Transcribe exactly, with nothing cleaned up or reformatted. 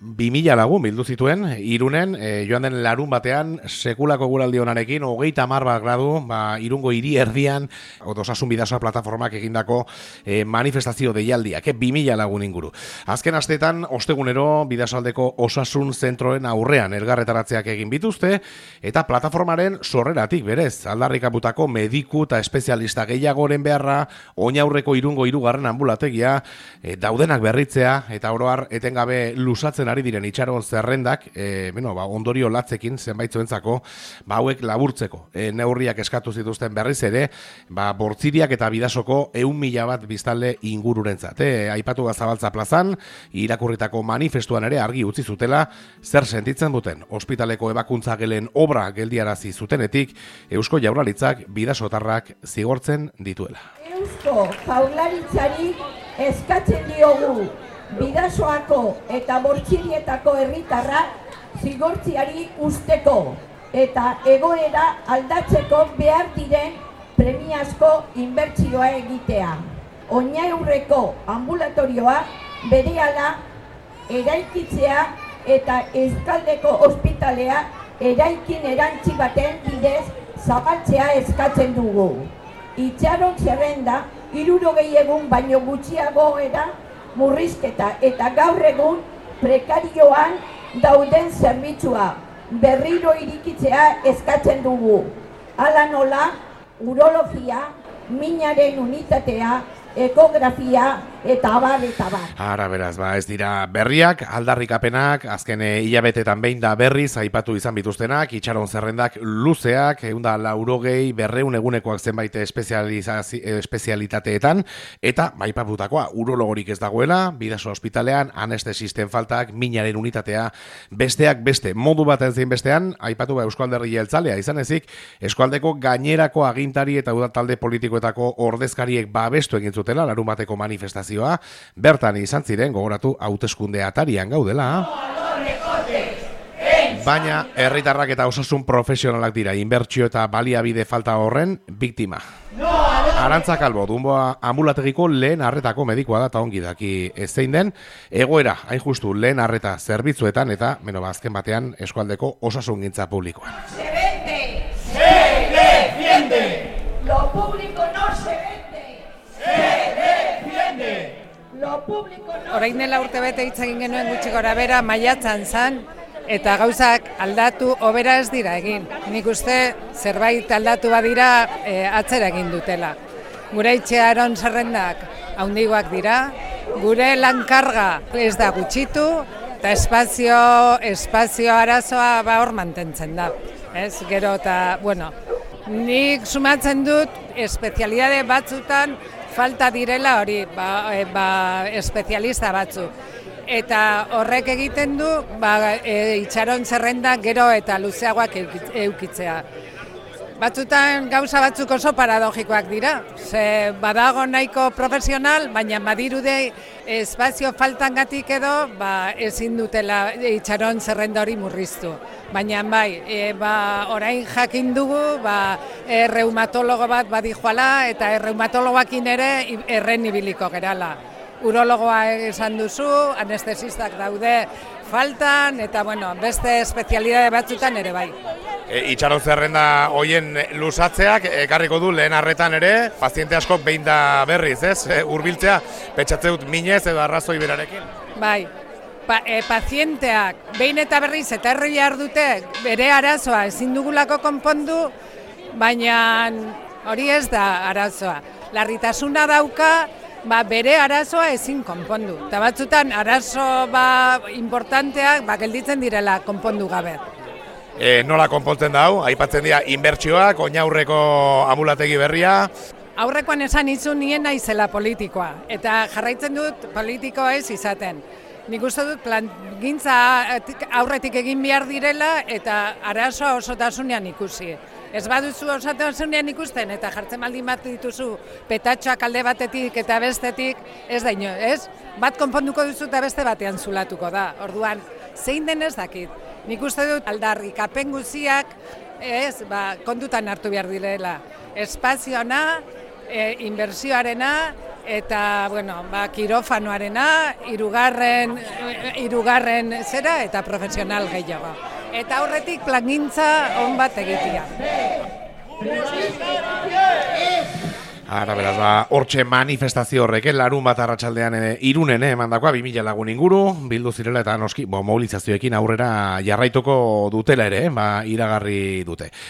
bi mila lagun bildu zituen, Irunen, e, joan den larun batean, sekulako guraldi honarekin, hogeita hamar bat gradu, ba, Irungo hiri erdian, Osasun Bidasoa plataformak egindako e, manifestazio deialdiak, e, bi mila lagun inguru. Azken asteetan, ostegunero, Bidasoaldeko osasun zentroen aurrean elgarretaratzeak egin bituzte, eta plataformaren sorreratik berez, aldarrikaputako mediku eta espezialista gehiagoren beharra, oinaurreko Irungo hirugarren ambulategia, e, daudenak berritzea, eta oroar etengabe lusatzen ari diren itxaron zerrendak, e, bueno, ba, ondorio latzekin zenbaitzuentzako, ba, hauek laburtzeko. E, neurriak eskatu zituzten berriz ere, ba, Bortziriak eta Bidasoko ehun mila bat biztanle ingururentzat. E, aipatu Gazabaltza plazan, irakurritako manifestuan ere argi utzi zutela, zer sentitzen duten ospitaleko ebakuntza gelen obra geldiarazi zutenetik, Eusko Jaurlaritzak Bidasotarrak zigortzen dituela. Eusko Jaurlaritzari eskatzen diogu Bidasoako eta Bortzirietako herritarrak zigortziari usteko eta egoera aldatzeko behar diren premiazko inbertsioa egitea. Oinaurreko ambulatorioa berehala eraikitzea eta Euskaldeko ospitalea eraikin erantzi baten bidez zabaltzea eskatzen dugu. Itxaron zerrenda hirurogei egun baino gutxiago era murrizketa eta gaur egun prekarioan dauden zerbitzua berriro irikitzea eskatzen dugu. Hala nola, urologia, minaren unitatea, ekografia eta abar eta abar. Ara beraz, ba, ez dira berriak, aldarrikapenak, azken hilabetetan behin da berriz aipatu izan bituztenak, itxaron zerrendak luzeak, eunda laurogei berreun egunekoak zenbait espezialitateetan, eta baipaputakoa urologorik ez dagoela, Bidaso ospitalean, anestesisten faltak, minaren unitatea, besteak beste, modu baten zein bestean, aipatu ba Euskalderri Jeltzalea izan ezik, eskualdeko gainerako agintari eta udatalde politikoetako ordezkariek babestu egin zutela, larun bateko manifestazioa, bertan izan ziren gogoratu hauteskunde atarian gaudela. Baina herritarrak eta osasun profesionalak dira inbertsio eta baliabide falta horren biktima. Arantza Kalbo, Dunboa ambulategiko lehen arretako medikoa da eta ongi daki zein den, egoera hain justu lehen arreta zerbitzuetan eta meno azken batean eskualdeko osasungintza publikoan. Se vende, se defiende, lo público no se vende, se defiende. Orain dela urte bete hitz egin genuen gutxi gora bera maiatzan zan, eta gauzak aldatu hobera ez dira egin. Nik uste zerbait aldatu badira e, atzera egin dutela. Gure itxearon zerrendak haundigoak dira, gure lankarga ez da gutxitu, eta espazio, espazio arazoa ba hor mantentzen da. Ez, gero eta, bueno, nik sumatzen dut espezialidade batzutan falta direla hori, ba, e, ba, espezialista batzuk. Eta horrek egiten du, ba, e, itxaron zerrenda gero eta luzeagoak eukitzea. Batzutan gauza batzuk oso paradogikoak dira. Ze badago nahiko profesional, baina badirude espazio faltangatik edo ba, ezin dutela itxaron zerrenda hori murriztu. Baina bai, e, ba, orain jakin dugu ba, e, reumatologo bat badijoala eta e, reumatologoakin ere erren ibiliko gerala. Urologoa esan duzu, anestesistak daude faltan eta bueno, beste espezialidade batzutan ere bai. E, itxaron zerrenda hoien lusatzeak ekarriko du lehen arretan ere, paziente askok behin da berriz, ez? E, urbiltzea, petxatze dut minez edo arrazoi berarekin. Bai, pa, e, pazienteak behin eta berriz eta herri behar dute bere arazoa ezin dugulako konpondu, baina hori ez da arazoa. Larritasuna dauka, ba, bere arazoa ezin konpondu. Eta batzutan arazo ba, importanteak ba, gelditzen direla konpondu gabe. E, nola konpontzen dau? Aipatzen dira inbertsioak, oinaurreko amulategi berria. Aurrekoan esan izun nien naizela politikoa. Eta jarraitzen dut politikoa ez izaten. Nik uste dut plangintza aurretik egin behar direla eta arazoa osotasunean ikusi. Ez baduzu osotasunean ikusten eta jartzen baldin bat dituzu petatxoak alde batetik eta bestetik, ez da ino, ez? Bat konponduko duzu eta beste batean zulatuko da. Orduan, zein den ez dakit. Nik uste dut aldarrikapen guziak ez, ba, kontutan hartu behar direla. Espazioana, e, inbertsioarena eta, bueno, ba, kirofanoarena, irugarren, irugarren zera eta profesional gehiago. Eta horretik plangintza on bat egitea. Ara, beraz, ba, hortxe manifestazio horrek, larun bat arratsaldean e, Irunen emandakoa, bi mila lagun inguru, bildu zirela eta noski, bo, mobilizazioekin aurrera jarraituko dutela ere, ba, iragarri dute.